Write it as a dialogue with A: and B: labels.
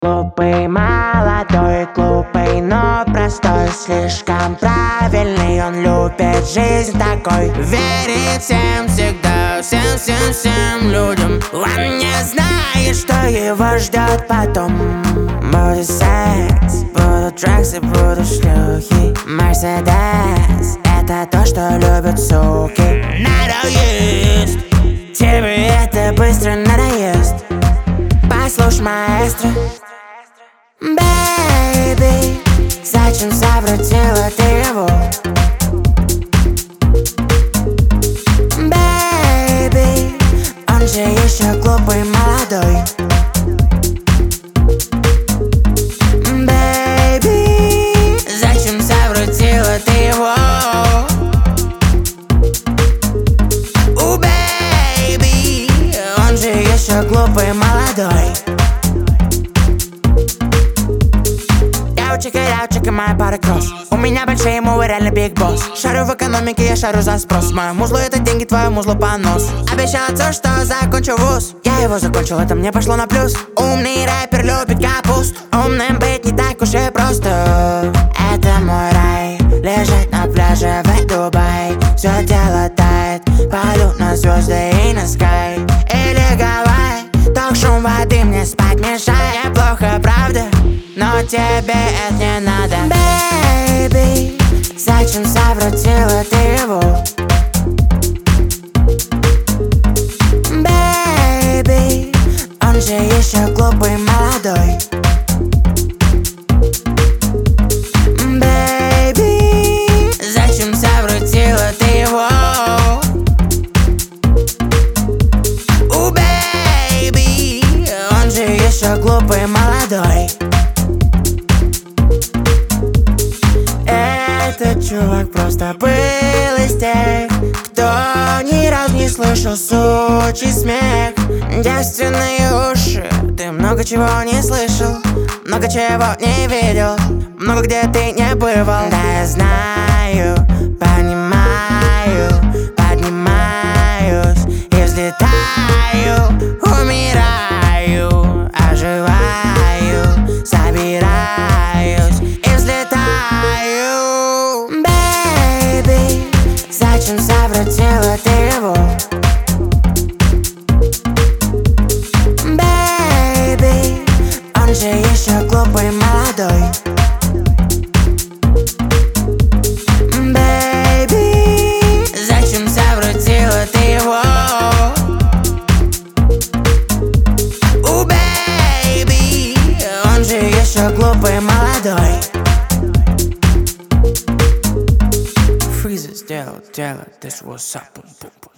A: Глупый, молодой, глупый, но простой. Слишком правильный, он любит жизнь такой. Верит всем всегда, всем людям. Он не знает, что его ждет потом. Будет секс, будут драксы, будут шлюхи. Мерседес, это то, что любят суки. Надоест, тебе это быстро надоест. Послушай, маэстро. Бэйби, зачем совратила ты его? Бэйби, он же еще глупый, молодой. Бэйби, зачем совратила ты его? У бэйби, он же еще глупый, молодой. Чекай, моя пара кросс. У меня большие мувы, реально биг босс. Шарю в экономике, я шарю за спрос. Мое музло это деньги, твое музло понос. Обещал отцу, что закончу вуз. Я его закончил, это мне пошло на плюс. Умный рэпер любит капусту. Умным быть не так уж и просто. Это мой рай, лежать на пляже в Дубае. Все тело тает, полют на звезды и на скай. Или Гавайи, только шум воды мне спать мешает. Неплохо, правда? Но тебе это не надо. Бэйби, зачем совратила ты его? Бэйби, он же еще глупый, молодой. Бэйби, зачем совратила ты его? У бэйби, он же еще глупый, молодой. Этот чувак просто был из тех, кто ни разу не слышал сучий смех. Девственные уши, ты много чего не слышал, много чего не видел, много где ты не бывал. Да, я знаю, понимаю, поднимаюсь и взлетаю, умираю, оживаю, собираюсь и взлетаю. Зачем совратила ты его? Бэйби, он же еще глупый, молодой. Бэйби, зачем совратила ты его? У бэйби, он же еще глупый, молодой. Freezer сделал дело, this was up.